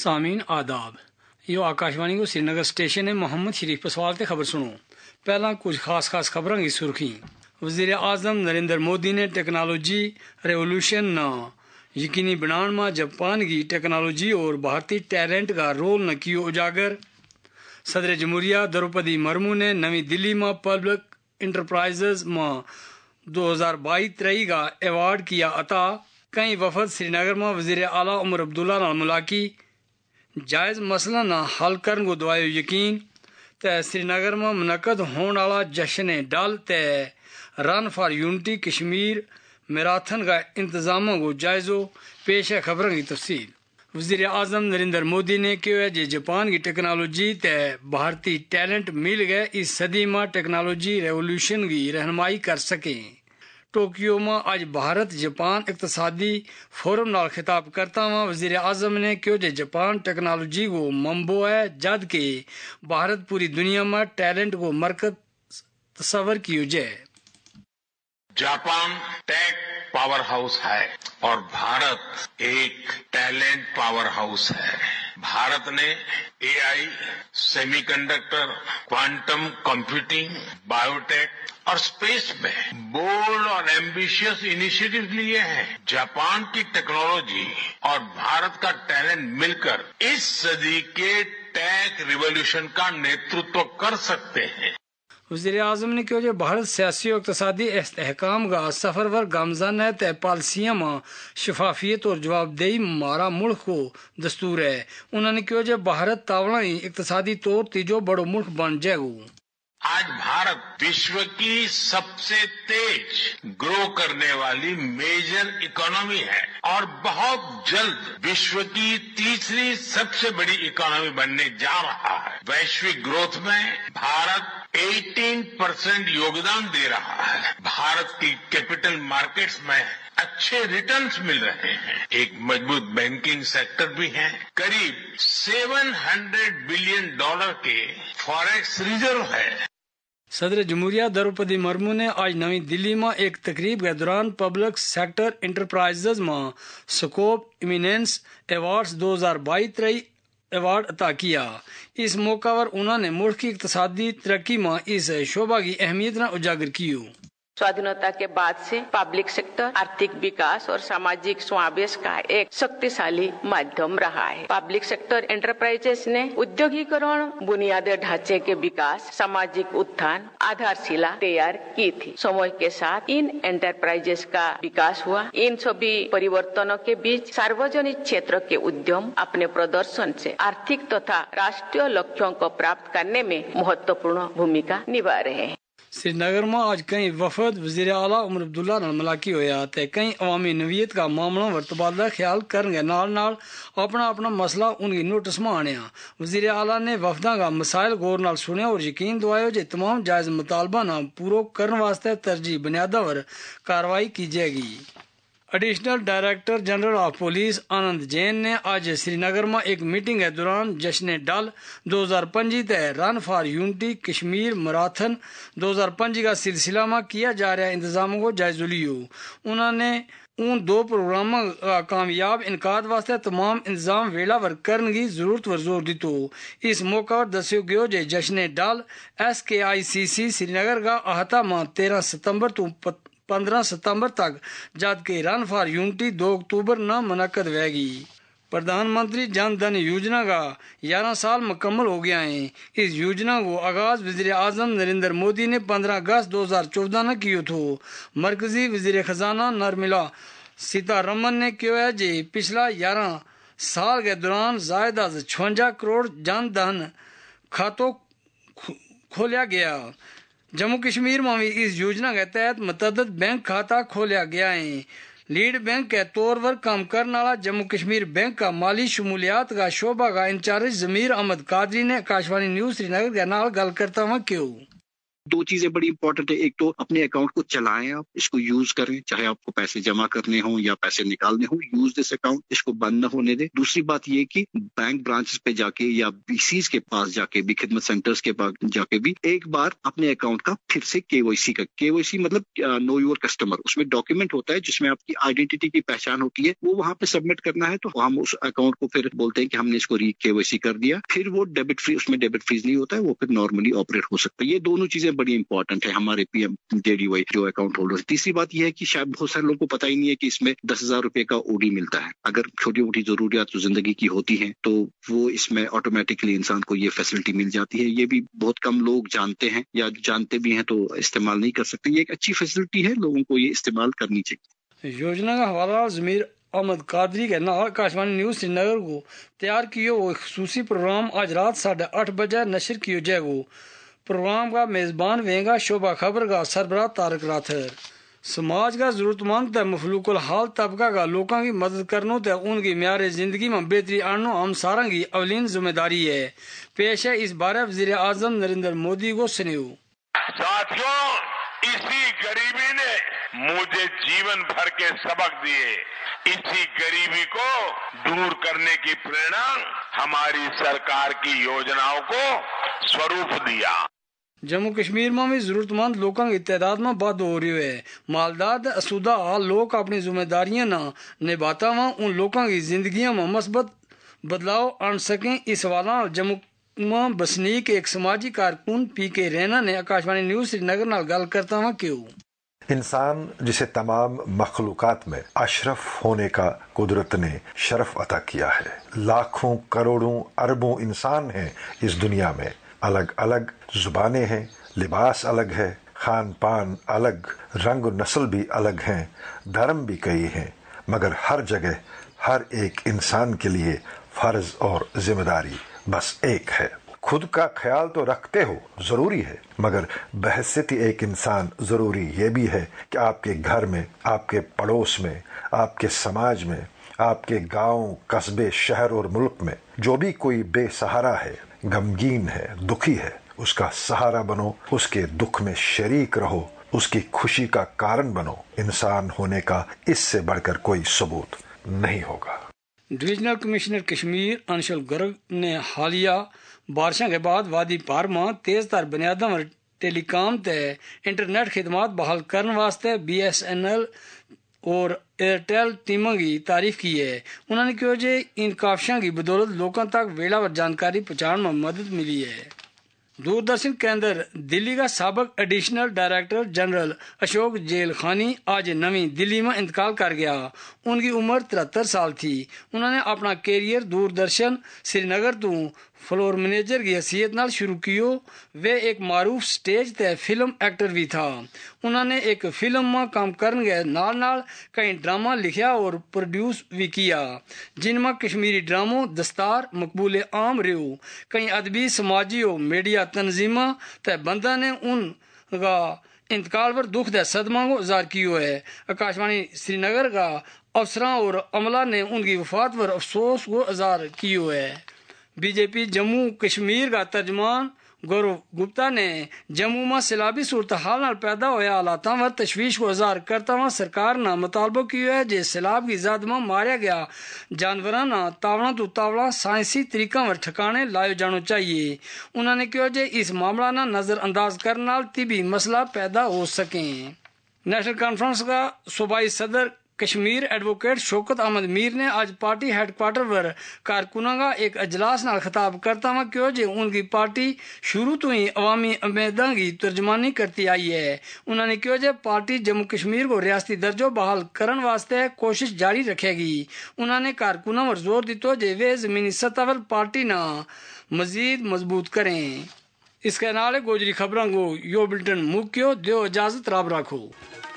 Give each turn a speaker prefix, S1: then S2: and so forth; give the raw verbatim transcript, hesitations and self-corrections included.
S1: सामीन आदाब, यो आकाशवाणी को श्रीनगर स्टेशन है। मोहम्मद शरीफ पसवाल ते खबर सुनो। पहला कुछ खास खास खबरों की सुर्खी। वज़ीर आज़म नरेंद्र मोदी ने टेक्नोलॉजी रेवोल्यूशन न यकीनी बनाने में जापान की टेक्नोलॉजी और भारतीय टैलेंट का रोल न किया उजागर। सदर जमहूरिया द्रौपदी मुर्मू ने नई दिल्ली में पब्लिक इंटरप्राइजेज में दो हजार बाईस तेईस का अवार्ड किया अता। कई वफद श्रीनगर में वज़ीर आला उमर अब्दुल्ला नाल मुलाकी। जायज़ मसला न हल करने को दवायो यकीन। ते श्रीनगर में मुनक़द होने वाला जश्न डल ते run for unity Kashmir marathon का इंतजामों को जायजो। पेश है खबरों की तफसील। वज़ीर आज़म नरेंद्र मोदी ने कहा जे जापान की टेक्नोलॉजी ते भारतीय टैलेंट मिल गए इस सदी में टेक्नोलॉजी रेवोल्यूशन की रहनुमाई कर सके। टोक्यो में आज भारत जापान इक्तसादी फोरम नाल खिताब करता हुआ वज़ीर आज़म ने कहा जे जापान टेक्नोलॉजी को मंबो है, जद के भारत पूरी दुनिया में टैलेंट को मरकज तस्वर किया जाए।
S2: जापान टेक पावर हाउस है और भारत एक टैलेंट पावर हाउस है। भारत ने AI, semiconductor, quantum computing, biotech और स्पेस में बोल्ड और एम्बिशियस इनिशिएटिव लिए हैं। जापान की टेक्नोलॉजी और भारत का टैलेंट मिलकर इस सदी के टेक रिवॉल्यूशन का नेतृत्व कर सकते हैं।
S1: वज़ीर आज़म ने कहा भारत सियासी और इक़्तिसादी इस्तेहकाम का सफर वर गामजान है तय पॉलिसियां में शफाफियत और जवाबदेही मारा मुल्क को दस्तूर है। उन्होंने कहा भारत तावला ही इक़्तिसादी तौर तीजो बड़ो मुल्क बन जाएगा।
S2: आज भारत विश्व की सबसे तेज ग्रो करने वाली मेजर इकोनॉमी है और बहुत जल्द विश्व की तीसरी सबसे बड़ी इकोनॉमी बनने जा रहा है। वैश्विक ग्रोथ में भारत अठारह परसेंट योगदान दे रहा है। भारत की कैपिटल मार्केट्स में अच्छे रिटर्न्स मिल रहे हैं। एक मजबूत बैंकिंग सेक्टर भी है। करीब सात सौ बिलियन डॉलर के फॉरेक्स रिजर्व है।
S1: सदर जमहूरिया द्रौपदी मुर्मू ने आज नई दिल्ली में एक तकरीब के दौरान पब्लिक सेक्टर इंटरप्राइजेज में स्कोप इमिनेंस अवार्ड्स दो हजार बाईस तेईस अवार्ड अता किया। इस मौका पर उन्होंने मुल्क की इक़्तिसादी तरक्की में इस शोबा की अहमियत न उजागर की।
S3: स्वाधीनता के बाद से पब्लिक सेक्टर आर्थिक विकास और सामाजिक समावेश का एक शक्तिशाली माध्यम रहा है। पब्लिक सेक्टर एंटरप्राइजेस ने उद्योगीकरण, बुनियादी ढांचे के विकास, सामाजिक उत्थान आधारशिला तैयार की थी। समय के साथ इन एंटरप्राइजेस का विकास हुआ। इन सभी परिवर्तनों के बीच सार्वजनिक क्षेत्र के उद्यम अपने प्रदर्शन से आर्थिक तथा राष्ट्रीय लक्ष्यों को प्राप्त करने में महत्वपूर्ण भूमिका निभा रहे हैं।
S1: श्रीनगर में आज कई वफद वज़ीर आला उमर अब्दुल्ला नाल मुलाकी होया ते कई अवामी नवीयत का मामला वर तबादला ख्याल करने नाल नाल अपना अपना मसला उनकी नोटिस में आने। वज़ीर आला ने वफदा का मसाइल गौर नाल सुने और यकीन दवाया जे तमाम जायज मुतालबा ना पूरा करने वास्ते तरजीह बुनियादा वर कार्रवाई की जाएगी। Additional director general of police Anand Jain ने आज श्रीनगर में एक मीटिंग के दौरान जश्न डल दो हजार पच्चीस तय run for unity Kashmir marathon दो हजार पच्चीस का सिलसिला में किया जा रहा इंतजामों को जायजा लियो। उन्होंने उन दो प्रोग्रामों का कामयाब इनकाद वास्ते तमाम इंतजाम वेलावर करने की जरूरत पर जोर दी। तो इस मौका पर दस्यो गयो जे जश्न डल एस के आई सी सी श्रीनगर का अहता में तेरह सितम्बर तो पंद्रह सितंबर तक जबकि रन फॉर यूनिटी दो अक्टूबर न मुनक़द होगी। प्रधानमंत्री जन धन योजना का ग्यारह साल मुकम्मल हो गया है। इस योजना को आगाज वज़ीर आज़म नरेंद्र मोदी ने पंद्रह अगस्त दो हजार चौदह न किया था। मरकजी वज़ीर खजाना निर्मला सीतारमन ने कहा जे पिछला ग्यारह साल के दौरान ज़ायदा छवंजा करोड़ जन धन खातों खोला गया। जम्मू कश्मीर में भी इस योजना के तहत मतअद्दिद बैंक खाता खोला गया है। लीड बैंक के तौर पर काम करने वाला जम्मू कश्मीर बैंक का माली शमूलियात का शोबा का इंचार्ज जमीर अहमद कादरी ने आकाशवाणी न्यूज श्रीनगर के नाल गल करता हुआ क्यों
S4: دو چیزیں بڑی امپورٹنٹ ہے. ایک تو اپنے اکاؤنٹ کو چلائیں، آپ اس کو یوز کریں، چاہے آپ کو پیسے جمع کرنے ہوں یا پیسے نکالنے ہوں، یوز دس اکاؤنٹ، اس کو بند نہ ہونے دیں. دوسری بات یہ کہ بینک برانچز پہ جا کے یا بی سیز کے پاس جا کے بھی، خدمت سینٹرز کے پاس جا کے بھی ایک بار اپنے اکاؤنٹ کا پھر سے کے وائی سی کا کے وائی سی مطلب نو یور کسٹمر، اس میں ڈاکیومنٹ ہوتا ہے جس میں آپ کی آئیڈینٹی کی پہچان ہوتی ہے، وہ وہاں پہ سبمٹ کرنا ہے. تو ہم اس اکاؤنٹ کو پھر بولتے ہیں کہ ہم نے اس کو ری کے وائی سی کر دیا، پھر وہ ڈیبٹ فری، اس میں ڈیبٹ فریز نہیں ہوتا ہے، وہ پھر نارملی آپریٹ ہو سکتا ہے. یہ دونوں چیزیں بڑی امپورٹنٹ ہے ہمارے P M J D Y جو اکاؤنٹ ہولڈر. تیسری بات یہ ہے کہ شاید بہت سارے لوگوں کو پتہ ہی نہیں ہے کہ اس میں دس ہزار روپے کا او ڈی ملتا ہے. اگر چھوٹی موٹی ضروریات تو زندگی کی ہوتی ہیں تو وہ اس میں آٹومیٹکلی انسان کو یہ فیسلٹی مل جاتی ہے. یہ بھی بہت کم لوگ جانتے ہیں، یا جانتے بھی ہیں تو استعمال نہیں کر سکتے. یہ ایک اچھی فیسلٹی ہے، لوگوں کو یہ استعمال کرنی چاہیے.
S1: یوجنا کا حوالہ ضمیر احمد قادری کے نام آکاشوانی نیوز سری نگر کو تیار کیے وہ خصوصی پروگرام آج رات ساڑھے آٹھ بجے نشر کیے جائے گا. پروگرام کا میزبان وینگا شعبہ خبر کا سربراہ تارک راتھر. سماج کا ضرورت مند مخلوق الحال طبقہ کا لوگوں کی مدد کرنو تے ان کی معیار زندگی میں بہتری آنو ہم سارا کی اولین ذمہ داری ہے. پیش ہے اس بارے وزیر اعظم نریندر مودی کو سنیو.
S2: ساتھیوں، اسی غریبی نے مجھے جیون بھر کے سبق دیے. اسی غریبی کو دور کرنے کی پریرنا ہماری سرکار کی یوجناؤں کو سوروپ دیا.
S1: جموں کشمیر میں بھی ضرورت مند لوگوں کی تعداد میں بڑھ ہو رہی ہے. مالدار اسودہ لوگ اپنی ذمہ داریاں نہ نبھاتا ہوا ان لوگوں کی زندگیوں میں مثبت بدلاؤ آن سکیں. اس حوالہ جموں میں بسنیک ایک سماجی کارکن پی کے رینا نے آکاشوانی نیوز سری نگر نال گل کرتا ہوا کیوں.
S5: انسان جسے تمام مخلوقات میں اشرف ہونے کا قدرت نے شرف عطا کیا ہے. لاکھوں کروڑوں اربوں انسان ہیں اس دنیا میں، الگ الگ زبانیں ہیں، لباس الگ ہے، خان پان الگ، رنگ و نسل بھی الگ ہیں، دھرم بھی کئی ہیں، مگر ہر جگہ ہر ایک انسان کے لیے فرض اور ذمہ داری بس ایک ہے. خود کا خیال تو رکھتے ہو، ضروری ہے، مگر بحیثیت ایک انسان ضروری یہ بھی ہے کہ آپ کے گھر میں، آپ کے پڑوس میں، آپ کے سماج میں، آپ کے گاؤں، قصبے، شہر اور ملک میں جو بھی کوئی بے سہارا ہے، غمگین ہے، دکھی ہے، اس کا سہارا بنو، اس کے دکھ میں شریک رہو، اس کی خوشی کا کارن بنو. انسان ہونے کا اس سے بڑھ کر کوئی ثبوت نہیں ہوگا.
S1: ڈویژنل کمشنر کشمیر انشل گرگ نے حالیہ بارشوں کے بعد وادی پار میں تیز تر بنیادوں اور ٹیلی کام تے انٹرنیٹ خدمات بحال کرنے واسطے بی ایس این ایل اور ایئرٹیل ٹیموں کی تعریف کی ہے. انہوں نے کہا کہ ان کاوشوں کی بدولت لوگوں تک ویلا اور جانکاری پہنچانے میں مدد ملی ہے. دوردرشن کیندر دلی کا سابق ایڈیشنل ڈائریکٹر جنرل اشوک جیل خانی آج نئی دلی میں انتقال کر گیا. ان کی عمر ترہتر سال تھی. انہوں نے اپنا کیریئر دوردرشن سری نگر تو فلور مینیجر کی حیثیت نال شروع کیو. وہ ایک معروف سٹیج تے فلم ایکٹر بھی تھا. انہوں نے ایک فلم میں کام کرنے کے نال نال کئی ڈرامہ لکھیا اور پروڈیوس بھی کیا جن میں کشمیری ڈراموں دستار مقبول عام رہو. کئی ادبی سماجی اور میڈیا تنظیموں تے بندہ نے ان کا انتقال پر دکھ دے صدمہ کو اظہار کیو ہے. آکاشوانی سری نگر کا افسراں اور عملہ نے ان کی وفات پر افسوس کو اظہار کیو ہے. B J P Jammu Kashmir کا ترجمان گورو گپتا نے جموں میں سیلابی صورتحال نال پیدا ہوئے حالاتوں پر تشویش کو اظہار کرتا ہوا سرکار نہ مطالبہ کیا ہے جس سیلاب کی زد میں ماریا گیا جانوراں نہ تاوڑا تو تاوڑا سائنسی طریقوں پر ٹھکانے لائے جانا چاہیے. انہوں نے کہا کہ اس معاملہ نہ نظر انداز کرنے نال طبی مسئلہ پیدا ہو سکیں. نیشنل کانفرنس کا صوبائی صدر کشمیر ایڈوکیٹ شوکت احمد میر نے آج پارٹی ہیڈ کوارٹر پر کارکنوں کا ایک اجلاس نال خطاب کرتا ہوا کہا کہ ان کی پارٹی شروع تو ہی عوامی امیدوں کی ترجمانی کرتی آئی ہے. انہوں نے کہا کہ پارٹی جموں کشمیر کو ریاستی درجہ بحال کرنے واسطے کوشش جاری رکھے گی. انہوں نے کارکنوں پر زور دیتا کہ وہ زمینی سطح پر پارٹی نہ مزید مضبوط کریں. اس کے نال گوجری خبروں کو یو بلٹن مکیو دیو اجازت راب رکھو.